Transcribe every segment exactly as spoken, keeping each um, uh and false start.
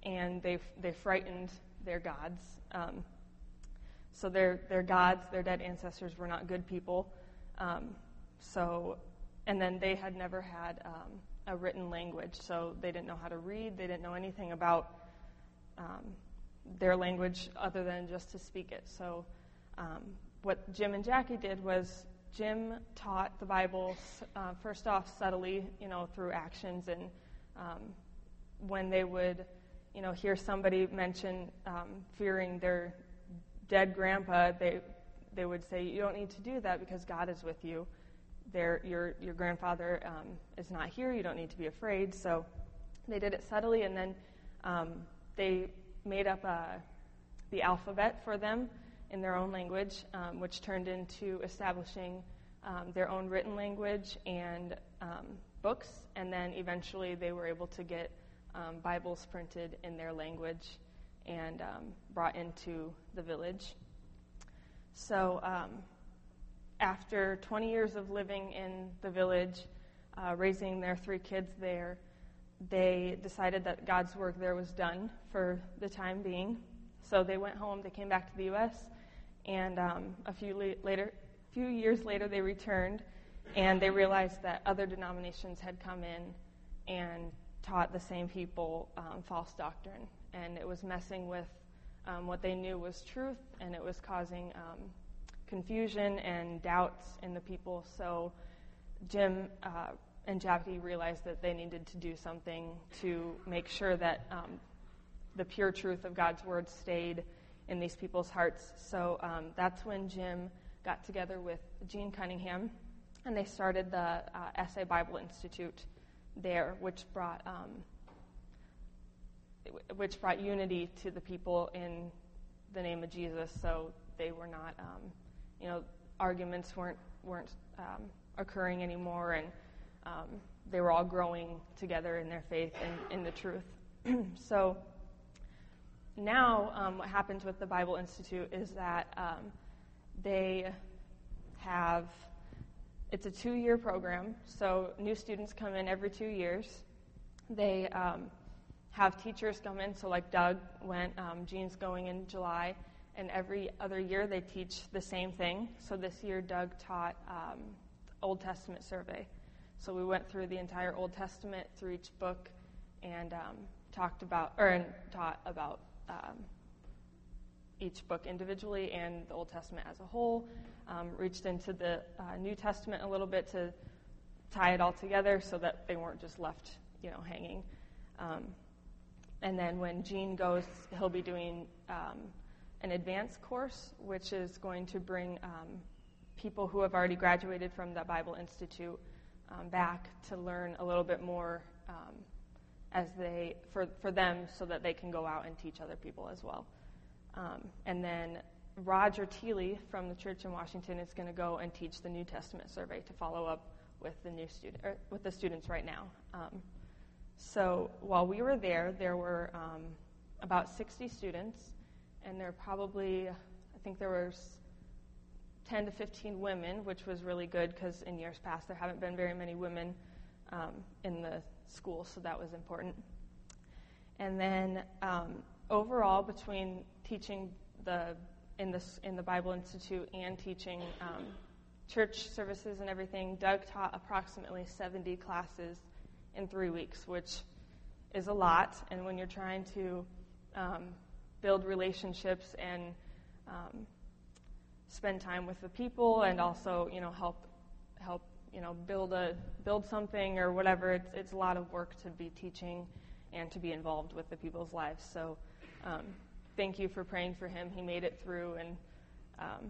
and they they frightened their gods. Um, so their their gods, their dead ancestors, were not good people. Um, so, and then they had never had um, a written language, so they didn't know how to read. They didn't know anything about um, their language other than just to speak it. So, um, what Jim and Jackie did was Jim taught the Bible uh, first off subtly, you know, through actions, and um, when they would, you know, hear somebody mention um, fearing their dead grandpa, they they would say, "You don't need to do that because God is with you. There, your your grandfather um, is not here. You don't need to be afraid." So they did it subtly, and then um, they made up a, the alphabet for them in their own language, um, which turned into establishing um, their own written language and um, books, and then eventually they were able to get um, Bibles printed in their language and um, brought into the village. So um, after twenty years of living in the village, uh, raising their three kids there, they decided that God's work there was done for the time being. So they went home, they came back to the U S, and um, a few le- later, few years later they returned, and they realized that other denominations had come in and taught the same people um, false doctrine, and it was messing with um, what they knew was truth, and it was causing um, confusion and doubts in the people. So Jim uh, and Jackie realized that they needed to do something to make sure that um, the pure truth of God's word stayed in these people's hearts. So um, that's when Jim got together with Gene Cunningham, and they started the uh, Essay Bible Institute there, which brought um, which brought unity to the people in the name of Jesus. So they were not, um, you know, arguments weren't weren't um, occurring anymore, and um, they were all growing together in their faith and in the truth. So now um, what happens with the Bible Institute is that um, they have, it's a two-year program, so new students come in every two years. They um, have teachers come in, so like Doug went, um, Gene's going in July, and every other year they teach the same thing. So this year Doug taught um, Old Testament survey. So we went through the entire Old Testament, through each book, and um, talked about, or and taught about um, each book individually and the Old Testament as a whole. Um, reached into the uh, New Testament a little bit to tie it all together so that they weren't just left, you know, hanging. Um, and then when Gene goes, he'll be doing um, an advanced course, which is going to bring um, people who have already graduated from the Bible Institute um, back to learn a little bit more um, as they for for them, so that they can go out and teach other people as well. Um, and then Roger Teeley from the church in Washington is going to go and teach the New Testament survey to follow up with the new student or with the students right now. Um, so while we were there, there were um, about sixty students, and there probably, I think there was ten to fifteen women, which was really good because in years past there haven't been very many women um, in the school, so that was important. And then um, overall, between teaching the in the in the Bible Institute and teaching um, church services and everything, Doug taught approximately seventy classes in three weeks, which is a lot. And when you're trying to um, build relationships and um, spend time with the people, and also, you know, help help you know build a build something or whatever, it's it's a lot of work to be teaching and to be involved with the people's lives. So um, thank you for praying for him. He made it through, and um,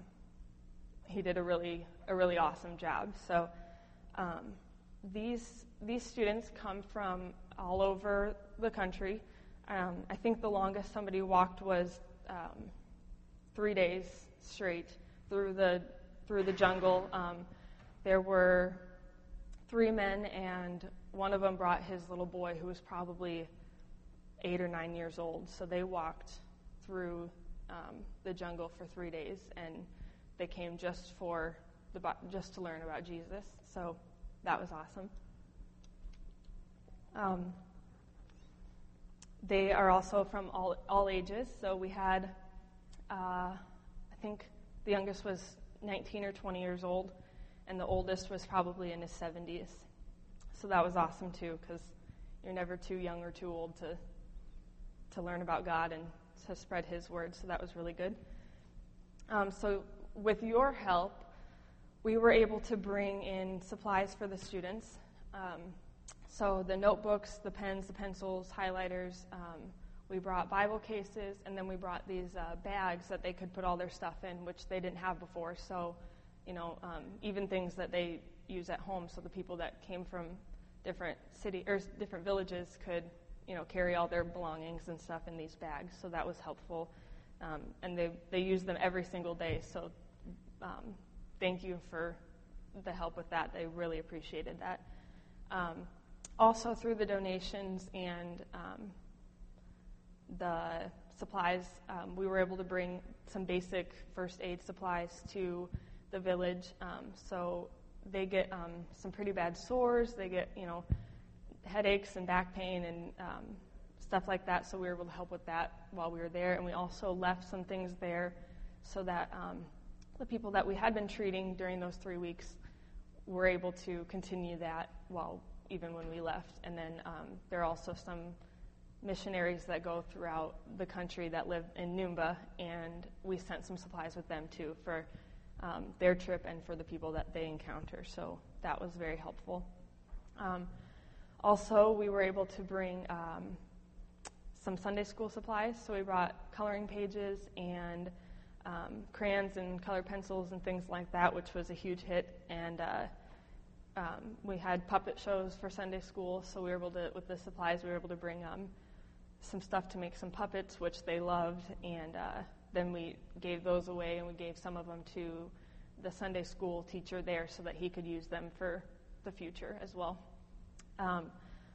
he did a really a really awesome job. So um, these these students come from all over the country. Um, I think the longest somebody walked was um, three days straight through the through the jungle. Um, there were three men, and one of them brought his little boy, who was probably eight or nine years old. So they walked through um, the jungle for three days, and they came just for the just to learn about Jesus. So that was awesome. Um, they are also from all all ages. So we had, uh, I think the youngest was nineteen or twenty years old, and the oldest was probably in his seventies. So that was awesome too, because you're never too young or too old to to learn about God and to spread His word. So that was really good. Um, so with your help, we were able to bring in supplies for the students. Um, so the notebooks, the pens, the pencils, highlighters. Um, we brought Bible cases, and then we brought these uh, bags that they could put all their stuff in, which they didn't have before. So, you know, um, even things that they use at home, so the people that came from different city or different villages could, you know, carry all their belongings and stuff in these bags. So that was helpful, um, and they they use them every single day. So um, thank you for the help with that. They really appreciated that. Um, also, through the donations and um, the supplies, um, we were able to bring some basic first aid supplies to the village. Um, so they get um, some pretty bad sores. They get, you know, headaches and back pain and um, stuff like that. So we were able to help with that while we were there. And we also left some things there so that um, the people that we had been treating during those three weeks were able to continue that while even when we left. And then um, there are also some missionaries that go throughout the country that live in Numba, and we sent some supplies with them too for um, their trip and for the people that they encounter. So that was very helpful. Um, also, we were able to bring um, some Sunday school supplies. So we brought coloring pages and um, crayons and colored pencils and things like that, which was a huge hit. And uh, um, we had puppet shows for Sunday school, so we were able to, with the supplies, we were able to bring um, some stuff to make some puppets, which they loved, and uh, then we gave those away, and we gave some of them to the Sunday school teacher there so that he could use them for the future as well. Um,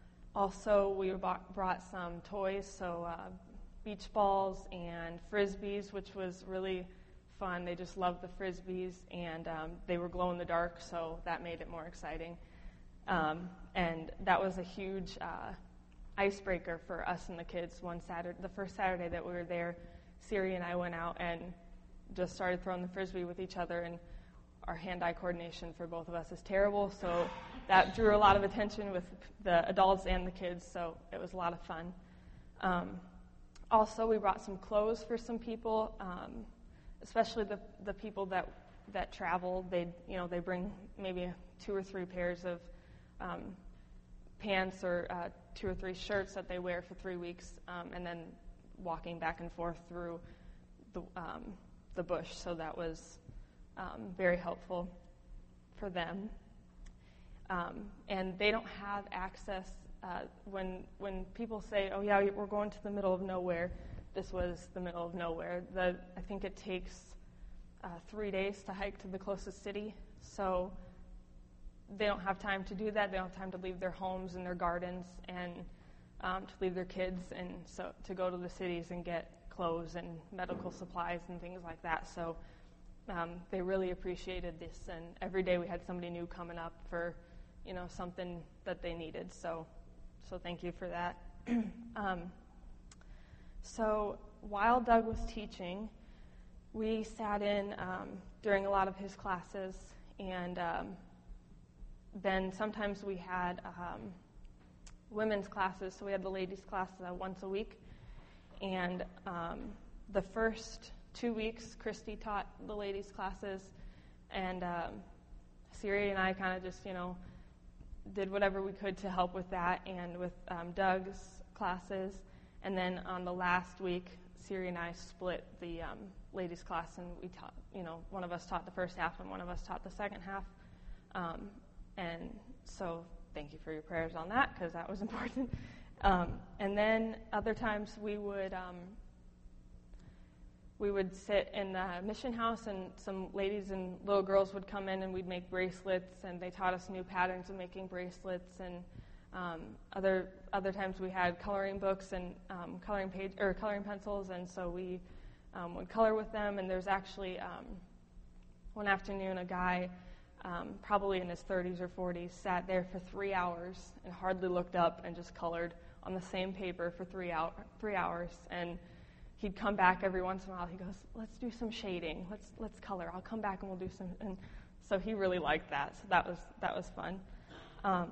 also, we bought, brought some toys, so uh, beach balls and Frisbees, which was really fun. They just loved the Frisbees, and um, they were glow in the dark, so that made it more exciting. Um, and that was a huge uh, icebreaker for us and the kids. One Saturday, the first Saturday that we were there, Siri and I went out and just started throwing the Frisbee with each other, and our hand-eye coordination for both of us is terrible, so that drew a lot of attention with the adults and the kids, so it was a lot of fun. Um, also, we brought some clothes for some people, um, especially the the people that that travel. They you know they bring maybe two or three pairs of um, pants or uh, two or three shirts that they wear for three weeks, um, and then walking back and forth through the um, the bush. So that was um, very helpful for them. Um, and they don't have access uh, when when people say, "Oh yeah, we're going to the middle of nowhere." This was the middle of nowhere. The, I think it takes uh, three days to hike to the closest city. So they don't have time to do that. They don't have time to leave their homes and their gardens and um, to leave their kids and so to go to the cities and get clothes and medical supplies and things like that. So um, they really appreciated this. And every day we had somebody new coming up for, you know, something that they needed. So, so thank you for that. um, So while Doug was teaching, we sat in um, during a lot of his classes, and um, then sometimes we had um, women's classes, so we had the ladies' class uh, once a week. And um, the first two weeks, Christy taught the ladies' classes, and um, Siri and I kind of just, you know, did whatever we could to help with that, and with um, Doug's classes. And then on the last week, Siri and I split the um, ladies' class, and we taught, you know, one of us taught the first half and one of us taught the second half. Um, and so thank you for your prayers on that, because that was important. Um, and then other times we would um, we would sit in the mission house, and some ladies and little girls would come in, and we'd make bracelets, and they taught us new patterns of making bracelets. And Um, other other times we had coloring books and um, coloring page or coloring pencils, and so we um, would color with them. And there's actually um, one afternoon a guy, um, probably in his thirties or forties, sat there for three hours and hardly looked up and just colored on the same paper for three hour, three hours. And he'd come back every once in a while. He goes, let's do some shading. Let's let's color. I'll come back and we'll do some. And so he really liked that. So that was that was fun. Um,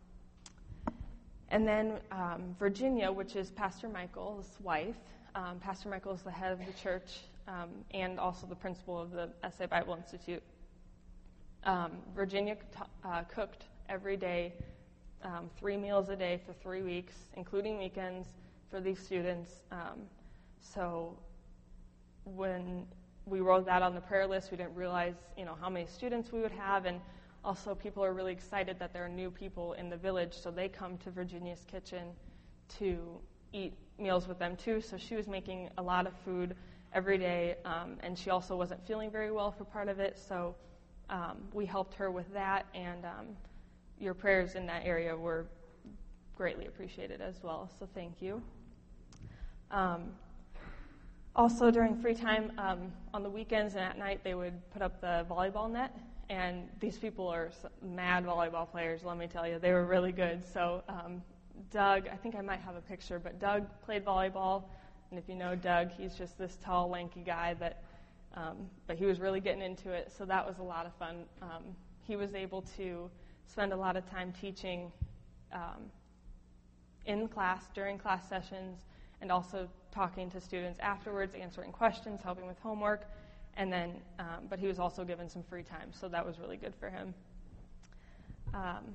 and then um, Virginia, which is Pastor Michael's wife. Um, Pastor Michael is the head of the church um, and also the principal of the S A Bible Institute. Um, Virginia uh, cooked every day, um, three meals a day for three weeks, including weekends, for these students. Um, so when we wrote that on the prayer list, we didn't realize, you know, how many students we would have, and also people are really excited that there are new people in the village, so they come to Virginia's kitchen to eat meals with them too. So she was making a lot of food every day, um, and she also wasn't feeling very well for part of it, so um, we helped her with that, and um, your prayers in that area were greatly appreciated as well, so thank you. Um, also during free time, um, on the weekends and at night, they would put up the volleyball net, and these people are mad volleyball players, let me tell you. They were really good. So um, Doug, I think I might have a picture, but Doug played volleyball, and if you know Doug, he's just this tall, lanky guy, that, um, but he was really getting into it, so that was a lot of fun. Um, he was able to spend a lot of time teaching um, in class, during class sessions, and also talking to students afterwards, answering questions, helping with homework, and then, um, but he was also given some free time, so that was really good for him. Um,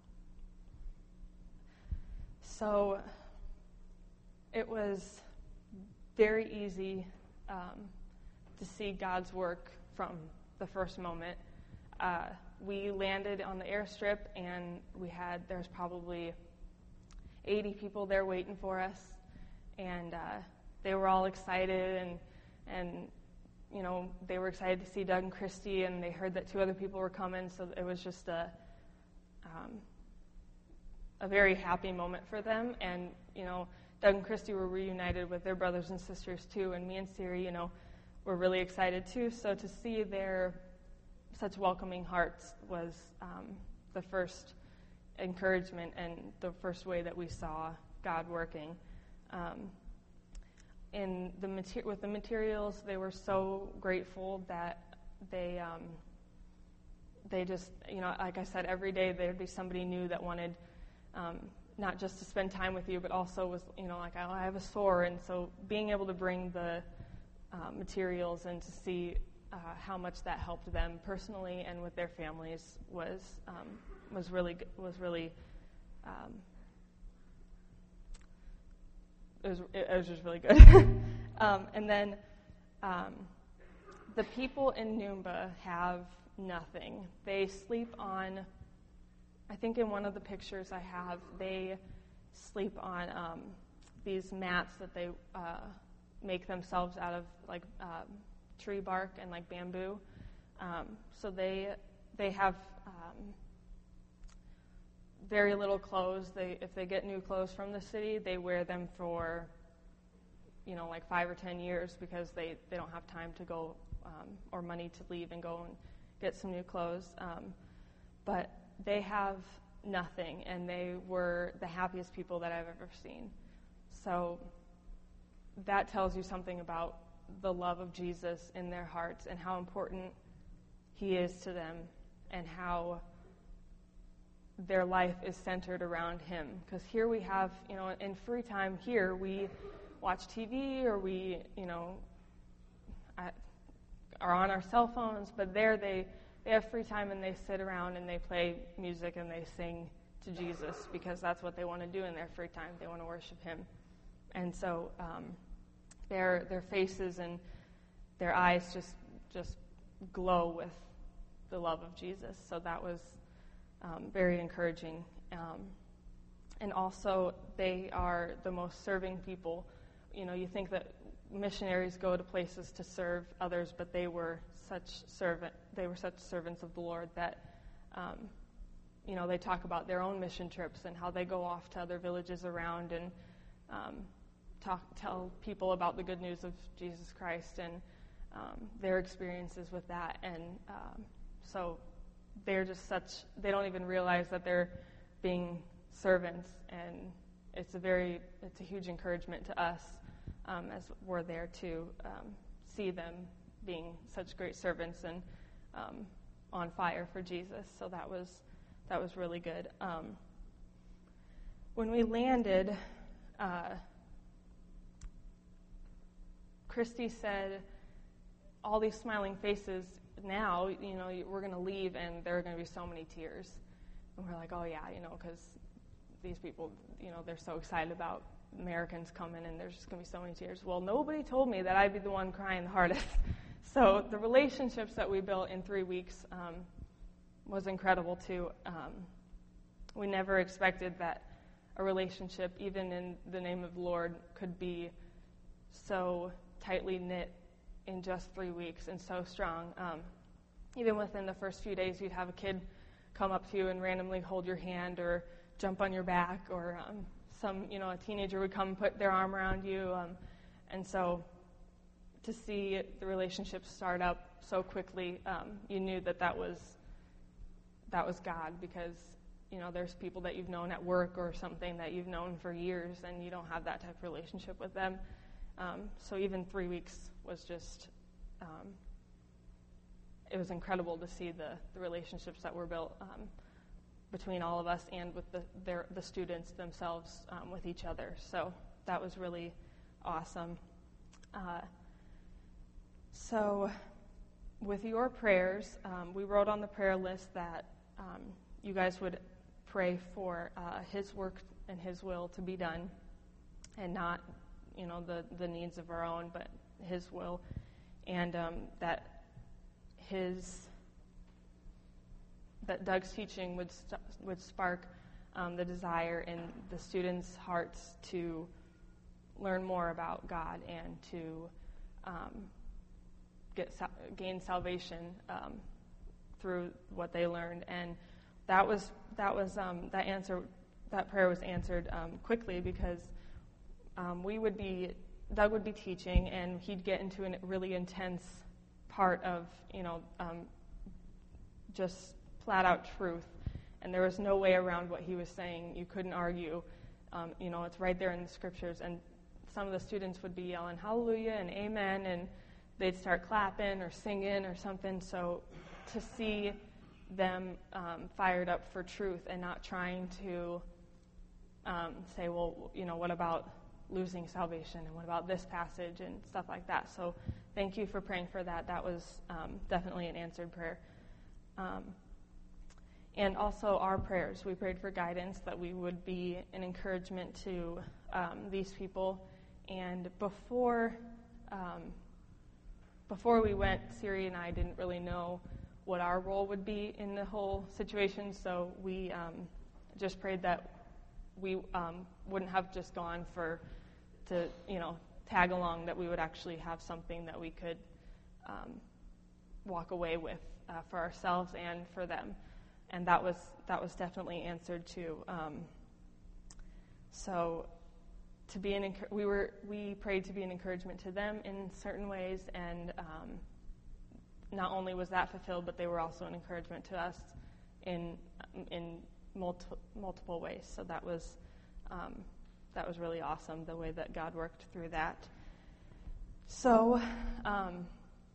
so it was very easy um, to see God's work from the first moment. Uh, we landed on the airstrip, and we had, there's probably eighty people there waiting for us, and uh, they were all excited, and and you know, they were excited to see Doug and Christy, and they heard that two other people were coming, so it was just a um, a very happy moment for them. And you know, Doug and Christy were reunited with their brothers and sisters too, and me and Siri, you know, were really excited too. So to see their such welcoming hearts was um, the first encouragement and the first way that we saw God working. Um, in the mater- with the materials, they were so grateful that they um, they just, you know, like I said, every day there'd be somebody new that wanted um, not just to spend time with you, but also was, you know, like, oh, I have a sore, and so being able to bring the uh, materials and to see uh, how much that helped them personally and with their families was um, was really was really. Um, It was, it was just really good. um, and then um, the people in Noomba have nothing. They sleep on, I think in one of the pictures I have, they sleep on um, these mats that they uh, make themselves out of like uh, tree bark and like bamboo. Um, so they they have um, very little clothes. They, if they get new clothes from the city, they wear them for, you know, like five or ten years because they, they don't have time to go um, or money to leave and go and get some new clothes. Um, but they have nothing, and they were the happiest people that I've ever seen. So that tells you something about the love of Jesus in their hearts and how important he is to them and how their life is centered around him. Because here we have, you know, in free time here, we watch T V or we, you know, are on our cell phones, but there they, they have free time and they sit around and they play music and they sing to Jesus because that's what they want to do in their free time. They want to worship him. And so um, their their faces and their eyes just just glow with the love of Jesus. So that was Um, very encouraging. Um, and also, they are the most serving people. You know, you think that missionaries go to places to serve others, but they were such servant. They were such servants of the Lord that, um, you know, they talk about their own mission trips and how they go off to other villages around and um, talk, tell people about the good news of Jesus Christ and um, their experiences with that. And um, so. They're just such, they don't even realize that they're being servants, and it's a very, it's a huge encouragement to us um, as we're there to um, see them being such great servants and um, on fire for Jesus. So that was that was really good. Um, when we landed, uh, Christy said, all these smiling faces now, you know, we're going to leave and there are going to be so many tears. And we're like, oh yeah, you know, because these people, you know, they're so excited about Americans coming and there's just going to be so many tears. Well, nobody told me that I'd be the one crying the hardest. So the relationships that we built in three weeks um, was incredible too. Um, we never expected that a relationship, even in the name of the Lord, could be so tightly knit in just three weeks and so strong. Um, even within the first few days, you'd have a kid come up to you and randomly hold your hand or jump on your back, or um, some, you know, a teenager would come and put their arm around you. Um, and so to see the relationship start up so quickly, um, you knew that that was that was God, because, you know, there's people that you've known at work or something that you've known for years, and you don't have that type of relationship with them. Um, so even three weeks was just, um, it was incredible to see the, the relationships that were built um, between all of us and with the their, the students themselves um, with each other. So that was really awesome. Uh, so with your prayers, um, we wrote on the prayer list that um, you guys would pray for uh, his work and his will to be done, and not, you know, the, the needs of our own, but his will, and um, that his that Doug's teaching would st- would spark um, the desire in the students' hearts to learn more about God and to um, get gain salvation um, through what they learned. And that was that was um, that answer that prayer was answered um, quickly, because um, we would be Doug would be teaching, and he'd get into a really intense part of, you know, um, just flat out truth, and there was no way around what he was saying. You couldn't argue. Um, you know, it's right there in the scriptures. And some of the students would be yelling hallelujah and amen, and they'd start clapping or singing or something. So to see them um, fired up for truth and not trying to um, say, well, you know, what about losing salvation, and what about this passage and stuff like that. So thank you for praying for that. That was um, definitely an answered prayer. Um, and also our prayers. We prayed for guidance, that we would be an encouragement to um, these people. And before um, before we went, Siri and I didn't really know what our role would be in the whole situation, so we um, just prayed that we um, wouldn't have just gone for to, you know, tag along, that we would actually have something that we could um, walk away with uh, for ourselves and for them. And that was that was definitely answered too. Um, so to be an we were we prayed to be an encouragement to them in certain ways, and um, not only was that fulfilled, but they were also an encouragement to us in in multi, multiple ways. So that was um, that was really awesome, the way that God worked through that. So um,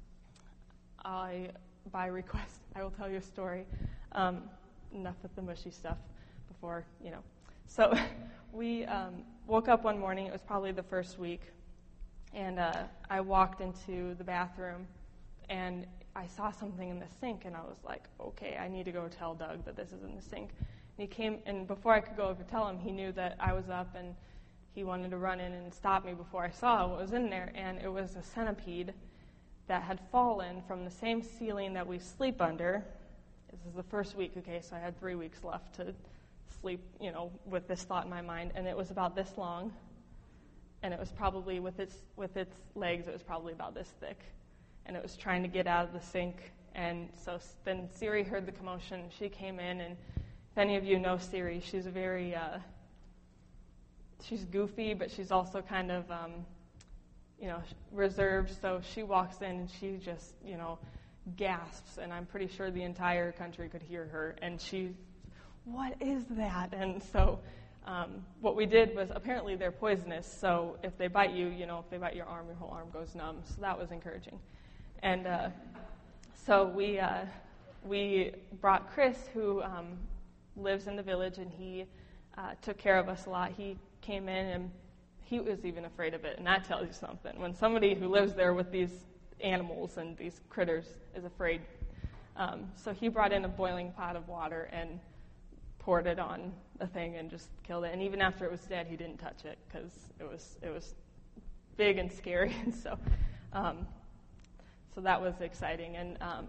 I, by request, I will tell you a story. Um, enough with the mushy stuff before, you know. So we um, woke up one morning. It was probably the first week, and uh, I walked into the bathroom, and I saw something in the sink, and I was like, okay, I need to go tell Doug that this is in the sink. And he came, and before I could go over to tell him, he knew that I was up, and he wanted to run in and stop me before I saw what was in there, and it was a centipede that had fallen from the same ceiling that we sleep under. This is the first week, okay, so I had three weeks left to sleep, you know, with this thought in my mind, and it was about this long, and it was probably, with its with its legs, it was probably about this thick, and it was trying to get out of the sink. And so then Siri heard the commotion. She came in, and if any of you know Siri, she's a very, uh, she's goofy, but she's also kind of, um, you know, reserved. So she walks in, and she just, you know, gasps, and I'm pretty sure the entire country could hear her. And she, what is that? And so um, what we did was, apparently they're poisonous, so if they bite you, you know, if they bite your arm, your whole arm goes numb. So that was encouraging. And uh, so we uh, we brought Chris, who um, lives in the village, and he uh, took care of us a lot. He came in, and he was even afraid of it, and that tells you something. When somebody who lives there with these animals and these critters is afraid. Um, so he brought in a boiling pot of water and poured it on the thing and just killed it. And even after it was dead, he didn't touch it because it was it was big and scary. And so, um, so that was exciting. And um,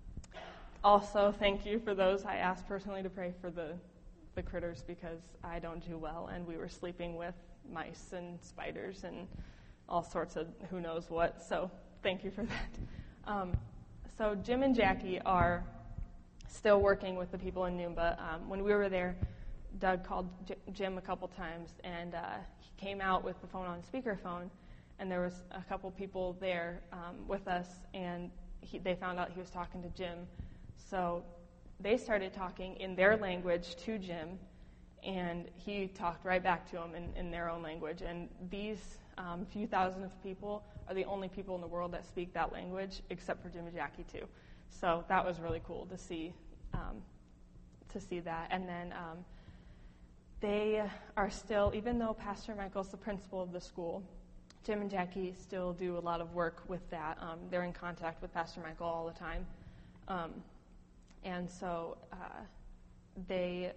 also, thank you for those I asked personally to pray for the the critters, because I don't do well, and we were sleeping with mice and spiders and all sorts of who knows what. So thank you for that. Um, so Jim and Jackie are still working with the people in Noomba. Um, when we were there, Doug called J- Jim a couple times, and uh, he came out with the phone on speakerphone, and there was a couple people there um, with us, and he, they found out he was talking to Jim. So they started talking in their language to Jim, and he talked right back to them in, in their own language. And these um, few thousand of people are the only people in the world that speak that language, except for Jim and Jackie too. So that was really cool to see, um, to see that. And then um, they are still, even though Pastor Michael's the principal of the school, Jim and Jackie still do a lot of work with that. Um, they're in contact with Pastor Michael all the time. Um, and so uh, they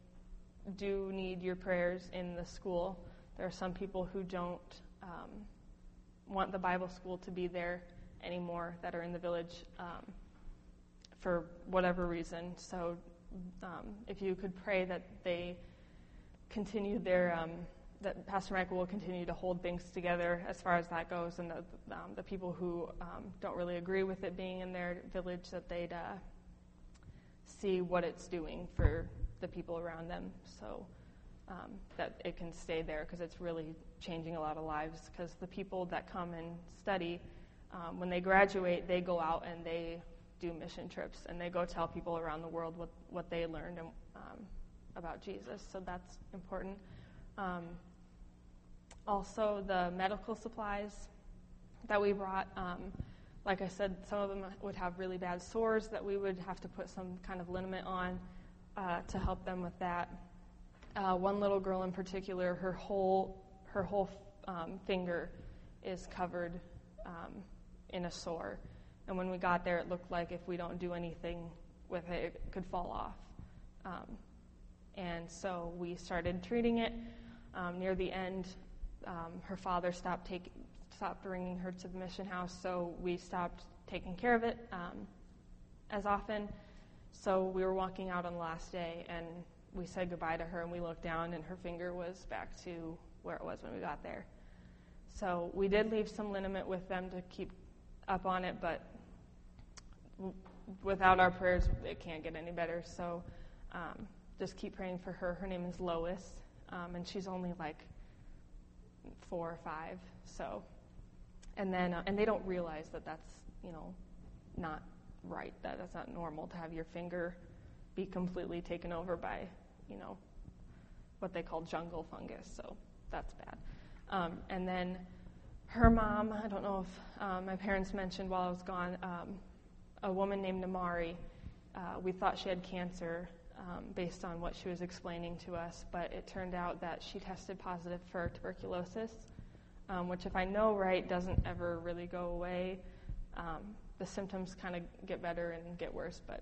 do need your prayers in the school. There are some people who don't um, want the Bible school to be there anymore that are in the village um, for whatever reason. So um, if you could pray that they continue their, um, that Pastor Michael will continue to hold things together as far as that goes, and the, um, the people who um, don't really agree with it being in their village, that they'd uh, see what it's doing for the people around them, so um, that it can stay there, because it's really changing a lot of lives. Because the people that come and study, um, when they graduate, they go out and they do mission trips, and they go tell people around the world what, what they learned and, um, about Jesus, so that's important. Um, also, the medical supplies that we brought, um, like I said, some of them would have really bad sores that we would have to put some kind of liniment on uh, to help them with that. Uh, one little girl in particular, her whole her whole um, finger is covered um, in a sore. And when we got there, it looked like if we don't do anything with it, it could fall off. Um, and so we started treating it. Um, near the end, um, her father stopped taking stopped bringing her to the mission house, so we stopped taking care of it um, as often. So we were walking out on the last day, and we said goodbye to her, and we looked down, and her finger was back to where it was when we got there. So we did leave some liniment with them to keep up on it, but w- without our prayers, it can't get any better. So um, just keep praying for her. Her name is Lois, um, and she's only like four or five. So, and then uh, and they don't realize that that's you know not right. That that's not normal to have your finger be completely taken over by you know what they call jungle fungus. So that's bad. Um, and then her mom, I don't know if um, my parents mentioned while I was gone, um, a woman named Namari. Uh, we thought she had cancer um, based on what she was explaining to us, but it turned out that she tested positive for tuberculosis, um, which, if I know right, doesn't ever really go away. Um, the symptoms kind of get better and get worse, but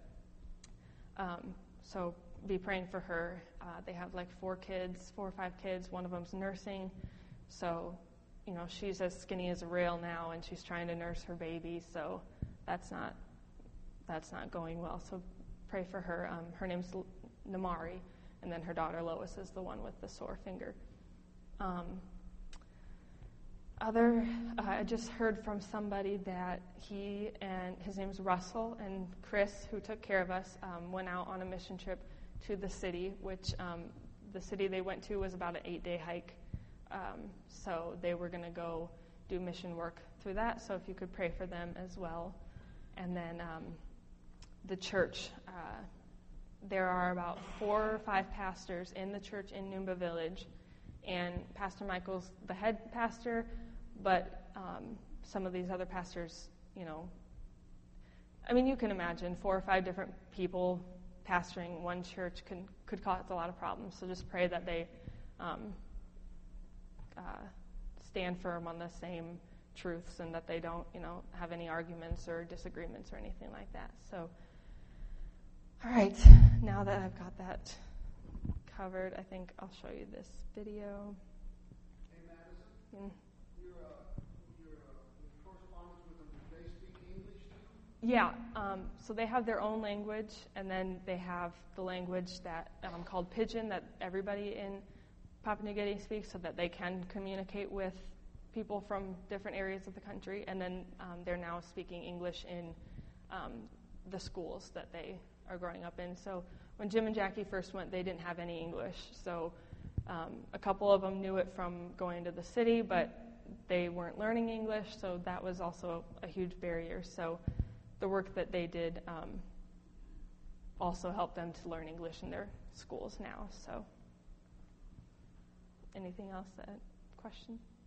um, so be praying for her. Uh, they have like four kids, four or five kids. One of them's nursing, so you know she's as skinny as a rail now, and she's trying to nurse her baby. So that's not that's not going well. So pray for her. Um, her name's L- Namari, and then her daughter Lois is the one with the sore finger. Um, Other, uh, I just heard from somebody that he and his name's Russell and Chris, who took care of us, um, went out on a mission trip to the city, which um, the city they went to was about an eight-day hike. Um, so they were going to go do mission work through that. So if you could pray for them as well. And then um, the church, uh, there are about four or five pastors in the church in Noomba Village, and Pastor Michael's the head pastor, but um, some of these other pastors, you know, I mean, you can imagine four or five different people pastoring one church can, could cause a lot of problems. So just pray that they um, uh, stand firm on the same truths and that they don't, you know, have any arguments or disagreements or anything like that. So, all right, now that I've got that covered, I think I'll show you this video. Hey, Madison, Mm. your, uh, your uh, correspondence with them, do they speak English too? Yeah, um, so they have their own language, and then they have the language that um, called Pidgin that everybody in Papua New Guinea speaks, so that they can communicate with people from different areas of the country. And then um, they're now speaking English in um, the schools that they are growing up in. So when Jim and Jackie first went, they didn't have any English. So um, a couple of them knew it from going to the city, but they weren't learning English, so that was also a huge barrier. So the work that they did um, also helped them to learn English in their schools now. So anything else? That question?